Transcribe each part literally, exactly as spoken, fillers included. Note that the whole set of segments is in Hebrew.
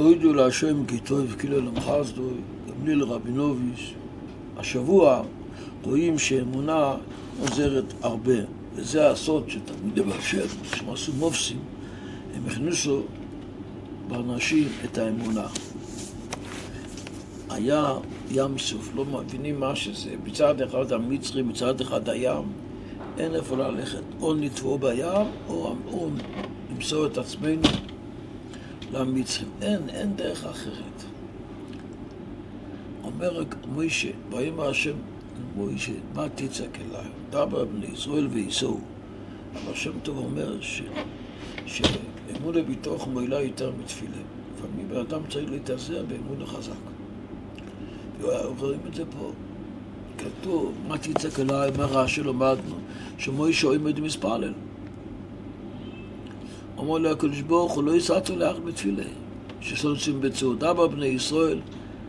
תוידו להשם כי טוב כאילו למחסדו, גמליאל רבינוביץ'. השבוע רואים שאמונה עוזרת הרבה, וזה הסוד שתלמידי בהשם, כשהם עשו מופסים, הם הכניסו באנשים את האמונה. היה ים סוף, לא מבינים מה שזה, בצד אחד המצרי, בצד אחד הים, אין איפה ללכת, או נטבוע בים, או, או נמסור את עצמנו למצרים. אין, אין דרך אחרת. אומר מוישה, ויאמר השם מוישה, מה תצעק אליי? דבר בני ישראל וייסעו. אבל השם טוב אומר ש, שאמונה בתוך מועילה יותר מתפילה. לפעמים האדם צריך להתעזר באמונה חזק. ורואים את זה פה. כתוב, מה תצעק אליי? מה רע שלומדנו? שמוישה עומד ומתפלל. אומר לו הקדוש ברוך הוא, לא יסעתו לאח בתפילה. שסונסים בצור, דבר בני ישראל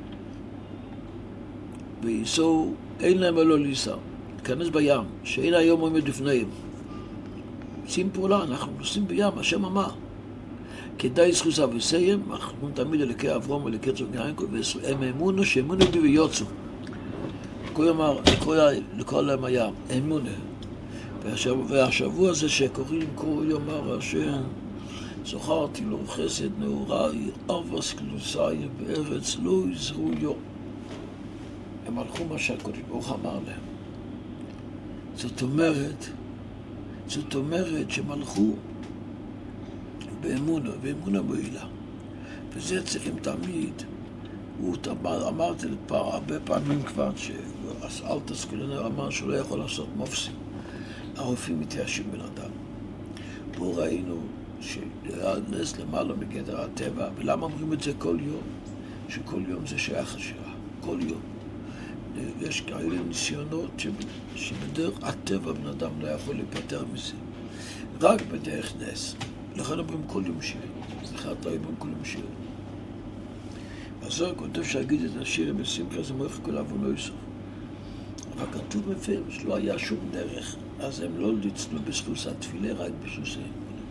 וייסעו, אין להם אלו להיסע. להיכנס בים, שאין היום עומד לפניהם. עושים פעולה, אנחנו נוסעים בים, השם אמר. כדאי זכוס אבוסיים, אנחנו תמיד אלוקי אברהם ולוקי יצחק ויעקב, והם אמונה שאמונה בי ויוצאו. כה אמר, לקרוא להם הים, אמונה. והשבוע הזה שקוראים כה יאמר השם, זכרתי לו חסד נעוריי, ארבס קלוסי בארץ לא יזרו יום. הם הלכו מה שהקדוש ברוך אמר להם. זאת אומרת, זאת אומרת שהם הלכו באמונה, באמונה מועילה. וזה צריכים תמיד, הוא אמרתי לפעם, הרבה פעמים כבר, שאל תסכולנו אמר שהוא לא יכול לעשות מופסים. הרופאים מתייאשים בן אדם. פה ראינו שנס למעלה מגדר הטבע, ולמה אומרים את זה כל יום? שכל יום זה שייך השירה, כל יום. יש כאלה ניסיונות שבדרך הטבע בן אדם לא יכול להיפטר מזה. רק בדרך נס. לכן אומרים כל יום שיר. לכן אתה אומרים כל יום שיר. אז הוא כותב שהגיד את השיר בשמחה זה מויך כל עוונו יסוף. אבל כתוב מפיר שלא היה שום דרך, אז הם לא ניצלו בזכות התפילה, רק בשביל זה.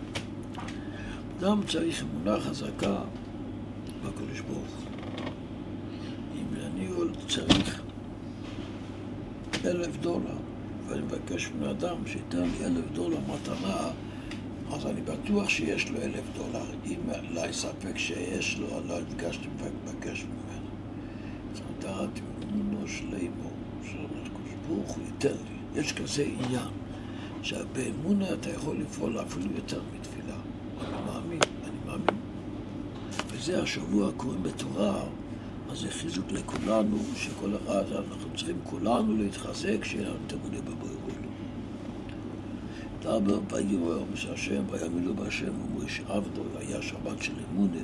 אדם צריך אמונה חזקה בקדוש ברוך הוא. אם אני צריך אלף דולר, ואני מבקש מן אדם שייתן לי אלף דולר מתנה, אז אני בטוח שיש לו אלף דולר. אם לא יספק שיש לו, אני לא נפגשתי מבקש ממנו. אז דעת אמונו שלימו, שהקדוש ברוך הוא ייתן לי. יש כזה עניין, שבאמונה אתה יכול לפעול אפילו יותר מתפילה. אני מאמין, אני מאמין. וזה השבוע קוראים בתורה, אז זה חיזוק לכולנו, שכל אחד, אנחנו צריכים כולנו להתחזק, שיהיה לנו תמונה בבורא עולם. דבר ויאמר השם, ויאמין בהשם ומוישה עבדו, היה שבת של אמונה,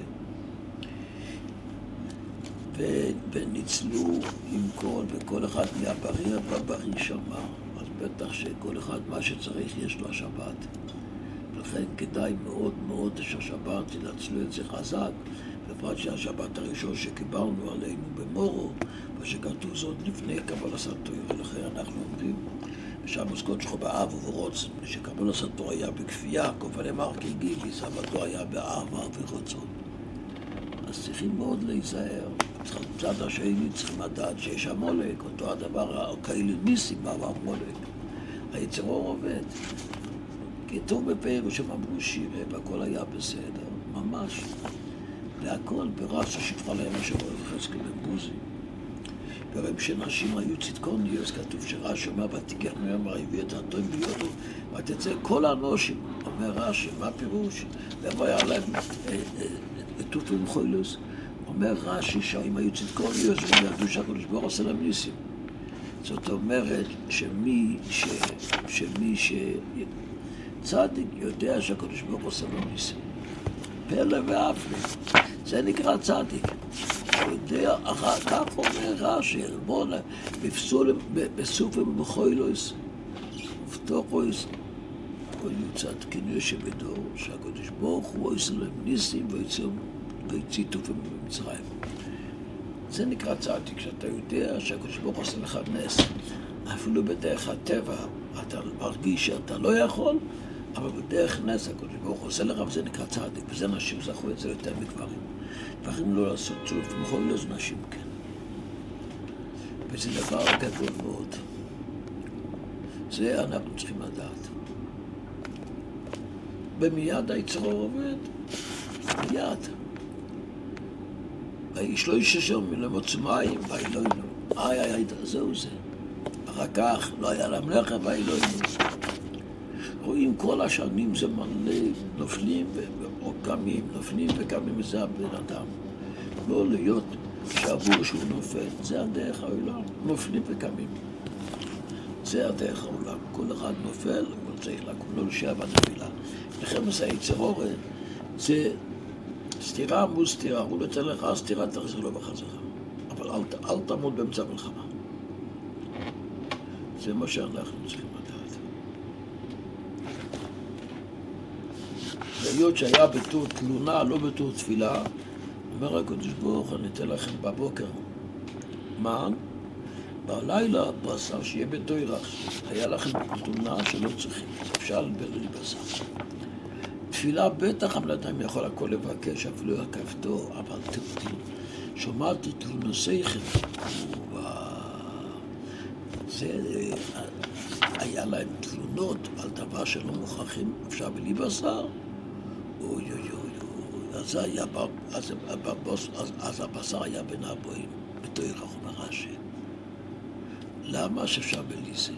וניצלו עם כל, וכל אחד מהבריא והבריא שמע. אז בטח שכל אחד מה שצריך יש לו השבת. לכן כדאי מאוד מאוד שהשבת תנצלו את זה חזק, בפרט שהשבת הראשון שקיבלנו עלינו במורו, ושכתוב זאת לפני קבל הסתור, ולכן אנחנו אומרים, ושעמוס קודשו באהב וברוצן, שקבל הסתור היה בכפייה, כופן אמר כי גיבי, סבתו היה באהבה ורוצון. אז צריכים מאוד להיזהר. מצד השני צריכים לדעת שיש המולק, אותו הדבר, כאלה ניסים בעבר מולק. היצרור עובד. כתוב בפירוש שהם אמרו שירה, והכל היה בסדר, ממש. והכל ברש ששפחה להם השבוע וחזקאל לבוזי. ורואים שנשים היו צדקוניות, כתוב שרש"י אומר, ותיקח מהם הביא את הטוב ביודו, ותצא כל האנושים. אומר רש"י, מה פירוש? והיה להם טוטו חוילוס. אומר רש"י שהאם היו צדקוניות, והם ידעו שהקדוש ברוך הוא עושה להם ניסים. זאת אומרת שמי ש... שמי ש... צדיק יודע שהקדוש ברוך הוא עושה לו ניסים. פלא ואפלה. זה נקרא צדיק. הוא יודע, אחר כך אומר רש"י, בואו בפסולים, בסופים ובחוילוס, ובתוכויס, כל יהיו צדקין שבדור, שהקדוש ברוך הוא עושה להם ניסים ויציא טופים במצרים. זה נקרא צדיק, שאתה יודע שהקדוש ברוך הוא עושה לך נס. אפילו בדרך הטבע, אתה מרגיש שאתה לא יכול, אבל בדרך נס הקדוש ברוך הוא עושה לך, וזה נקרא צדיק, וזה נשים זכו את זה יותר מגברים. דברים לא לעשות צוף, בכל זאת נשים כן. וזה דבר גדול מאוד. זה אנחנו צריכים לדעת. ומיד היצרו עובד, מיד. האיש לא יששר מלמוץ מים, ואלוהינו. איי, איי, איי, זהו זה. אחר כך לא היה להם לחם, ואלוהינו. רואים כל השנים זה מלא נופלים או קמים, נופלים וקמים, וזה הבן אדם. לא להיות שעבור שהוא נופל, זה הדרך העולם, נופלים וקמים. זה הדרך העולם. כל אחד נופל, הוא צריך לקום, לא לשעה בנפילה. לכן זה היצר אורן, זה סתירה מול סתירה, הוא נותן לך סתירה, תחזיר לו בחזרה. אבל אל, אל תעמוד באמצע מלחמה. זה מה שאנחנו צריכים לדעת. והיות שהיה בתור תלונה, לא בתור תפילה, אומר הקדוש ברוך, אני אתן לכם בבוקר מן, בלילה בשר שיהיה בתוירח. היה לכם תלונה שלא צריכים, אפשר לבלי בשר. תפילה בטח המלאדם יכול הכל לבקש, אפילו הכפתור, אבל תראו, שומעתי תלונוסיכם, זה היה להם תלונות על דבר שלא מוכרחים, אפשר בלי בשר, אוי אוי אוי, אז, היה, אז, אז, אז הבשר היה בין הבואים, בתוירח אומר רש"י. למה שאפשר בלי זה?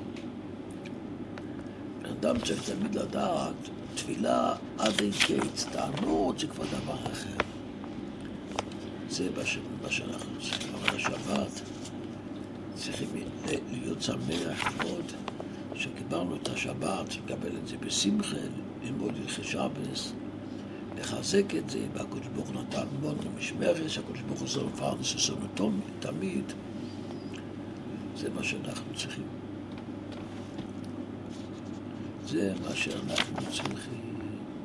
אדם צריך תמיד לדעת, תפילה עד אין קץ, טענות זה כבר דבר אחר. זה מה שאנחנו צריכים. אבל השבת צריכים להיות שמח מאוד שקיבלנו את השבת, לקבל את זה בשמחה, ללמוד הלכי שבס, לחזק את זה, והקדוש ברוך הוא נתן מאוד למשמרת, שהקדוש ברוך הוא עושה מפרנס עושה תמיד. זה מה שאנחנו צריכים. זה מה שאנחנו צריכים.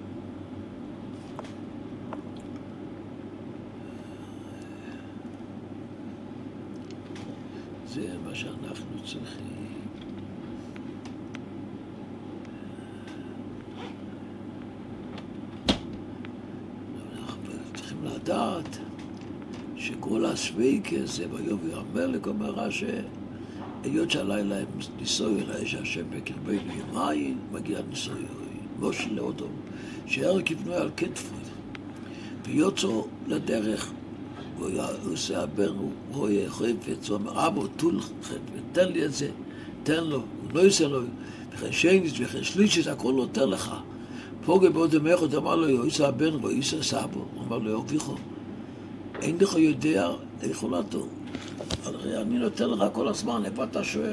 זה מה שאנחנו צריכים. אנחנו צריכים לדעת שכל הסוויקה זה ביובי המלך אומר רש"י, היות שהלילה הם ניסוי ראה שהשם בקרבנו ימיים, מגיע ניסוי משה לאודום, שהערק יבנו על כתפו, ויוצאו לדרך, הוא עושה הבן, הוא רואה חפץ, הוא אומר, אבו, תול חפץ, תן לי את זה, תן לו, הוא לא יעשה לו, וכן שייניס וכן שלישית, הכל נותן לך. פוגע בעוד המחוד, אמר לו, הוא עושה הבן, הוא עושה סבו, הוא אמר לו, יורביכו, אין לך יודע, איך הולדתו. הרי אני נותן לך כל הזמן, איפה אתה שואל?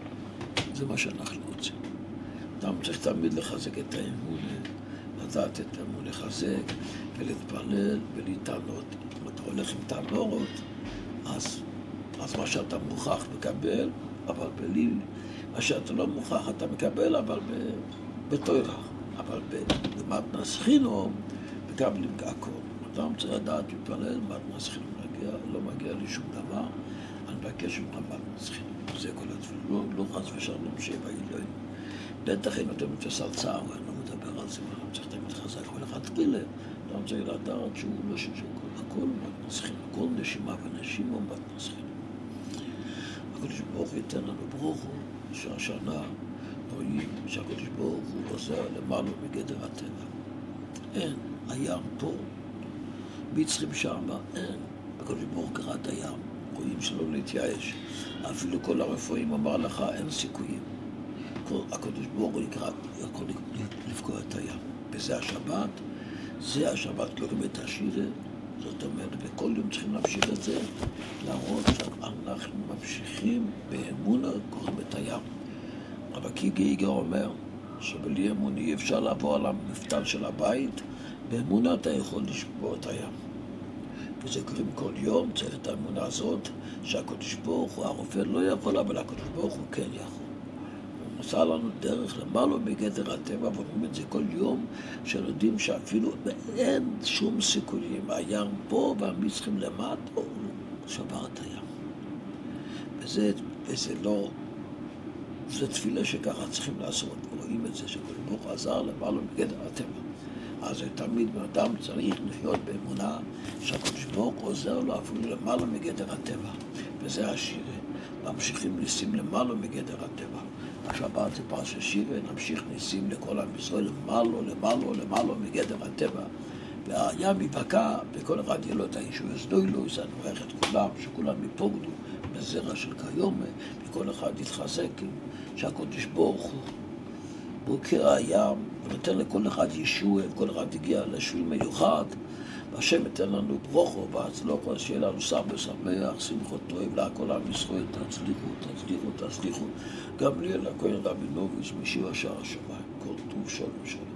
זה מה שאנחנו רוצים. אדם צריך תמיד לחזק את האמון, לדעת את האמון, לחזק ולהתפלל ולהתענות. אם אתה הולך עם תענורות, אז, אז מה שאתה מוכרח מקבל, אבל בלי, מה שאתה לא מוכרח אתה מקבל, אבל בתוירח. אבל במתנא סחינום, מקבלים הכל. אדם צריך לדעת להתפלל, מתנא סחינום מגיע, לא מגיע לי שום דבר. אני מבקש ממך מתנא סחינום. זה כל התפילה. לא, לא חס ושלום שבע אלוהים. בטח אם אתם מתפסל צער, אני לא מדבר על זה, אני צריך תמיד חזק. כל אחד תפילה. אדם צריך לדעת שהוא לא שכל. הכל מתנא סחינום. כל נשימה ונשימה מתנא סחינום. הקדוש ברוך הוא ייתן לנו ברוך הוא, שהשנה רואים שהקדוש ברוך הוא עוזר למעלה מגדר הטבע. אין, הים פה, מצרים שמה, אין. הקדוש ברוך הוא קרא את הים, רואים שלא להתייאש. אפילו כל הרפואים אמר לך, אין סיכויים. הקדוש ברוך הוא יכול לפגוע את הים. וזה השבת, זה השבת לא באמת השירה. זאת אומרת, בכל יום צריכים להמשיך את זה, להראות שאנחנו ממשיכים באמונה, קוראים את הים. אבל כי גיגר אומר שבלי אמון אי אפשר לעבור על המפתן של הבית, באמונה אתה יכול לשבור את הים. וזה קוראים כל יום, צריך את האמונה הזאת, שהקדוש ברוך הוא, הרופא לא יכול, אבל הקדוש ברוך הוא כן יכול. הוא עושה לנו דרך למעלה מגדר הטבע, ואומרים את זה כל יום, שיודעים שאפילו אין שום סיכויים. הים פה והמצרים למטה, הוא שבר את הים. וזה, וזה לא... זו תפילה שככה צריכים לעשות. רואים את זה שקדוש ברוך הוא עזר למעלה מגדר הטבע. אז תמיד אדם צריך לחיות באמונה שהקדוש ברוך הוא עוזר לו אפילו למעלה מגדר הטבע. וזה השיר. ממשיכים ניסים למעלה מגדר הטבע. השבת זה פרשת שירה, נמשיך ניסים לכל עם ישראל למעלה, למעלה, למעלה מגדר הטבע. והים ייפקע, וכל אחד יהיה לו את הישוע יסדוי לו, זה נברך את כולם, שכולם יפוגדו בזרע של כיום, וכל אחד יתחזק, שהקדוש ברוך הוא בוקר הים, ונותן לכל אחד ישוע, וכל אחד יגיע לשביל מיוחד, והשם ייתן לנו ברוכו והצלוחו, שיהיה לנו סבא שמח, שמחות טוב, להכל עם ישראל, תצליחו, תצליחו, תצליחו. גם לי אל הכהן רבינוביץ' משיב השער השמיים, כל טוב שלום שלום.